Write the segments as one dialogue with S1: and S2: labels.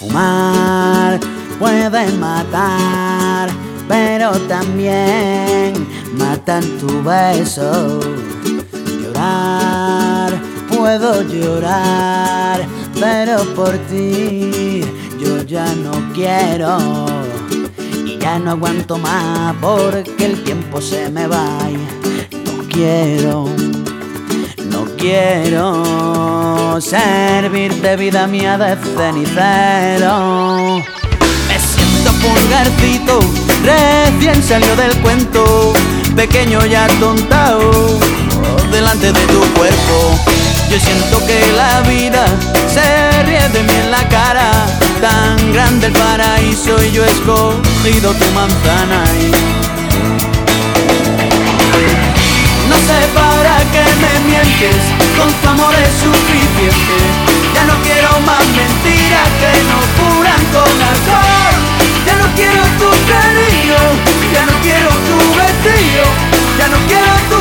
S1: Fumar puede matar, pero también matan tu beso. Llorar, puedo llorar, pero por ti yo ya no quiero. Y ya no aguanto más porque el tiempo se me va y no quiero servirte, vida mía, de cenicero. Me siento pulgarcito, recién salió del cuento, pequeño y atontado delante de tu cuerpo. Yo siento que la vida se ríe de mí en la cara, tan grande el paraíso y yo he escogido tu manzana. No sé para qué me mientes, con tu amor es suficiente. Ya no quiero más mentiras que no curan con alcohol. Ya no quiero tu cariño, ya no quiero tu vestido, ya no quiero tu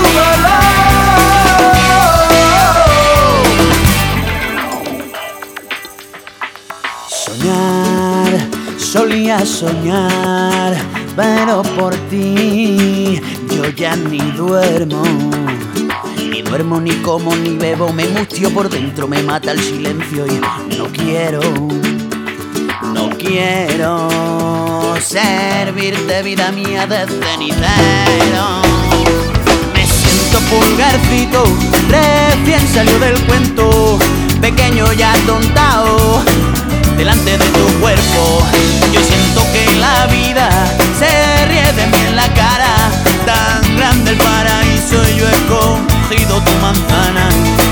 S1: dolor. Soñar, solía soñar, pero por ti yo ya ni duermo. Ni duermo, ni como, ni bebo, me mustio por dentro, me mata el silencio y no quiero servirte, vida mía, de cenicero. Me siento pulgarcito, recién salió del cuento, pequeño y atontado delante de tu cuerpo. Yo siento que la vida se ríe de mí en la cara, tan grande el paraíso y yo he cogido tu manzana.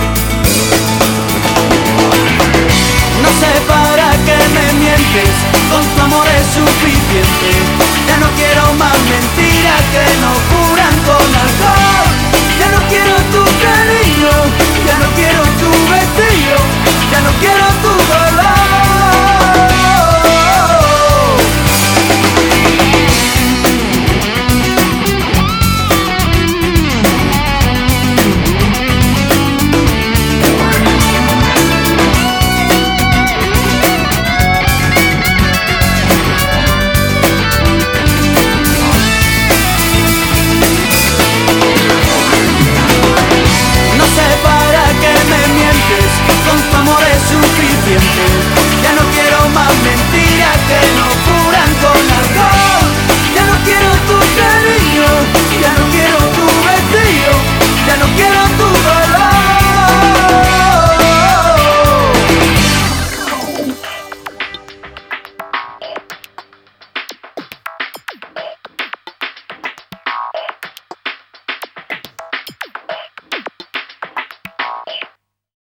S1: No sé para qué me mientes, con tu amor es suficiente. Ya no quiero más mentiras que no curan con alcohol. Ya no quiero tu cariño, ya no quiero tu vestido, ya no quiero tu dolor. Con tu amor es suficiente. Ya no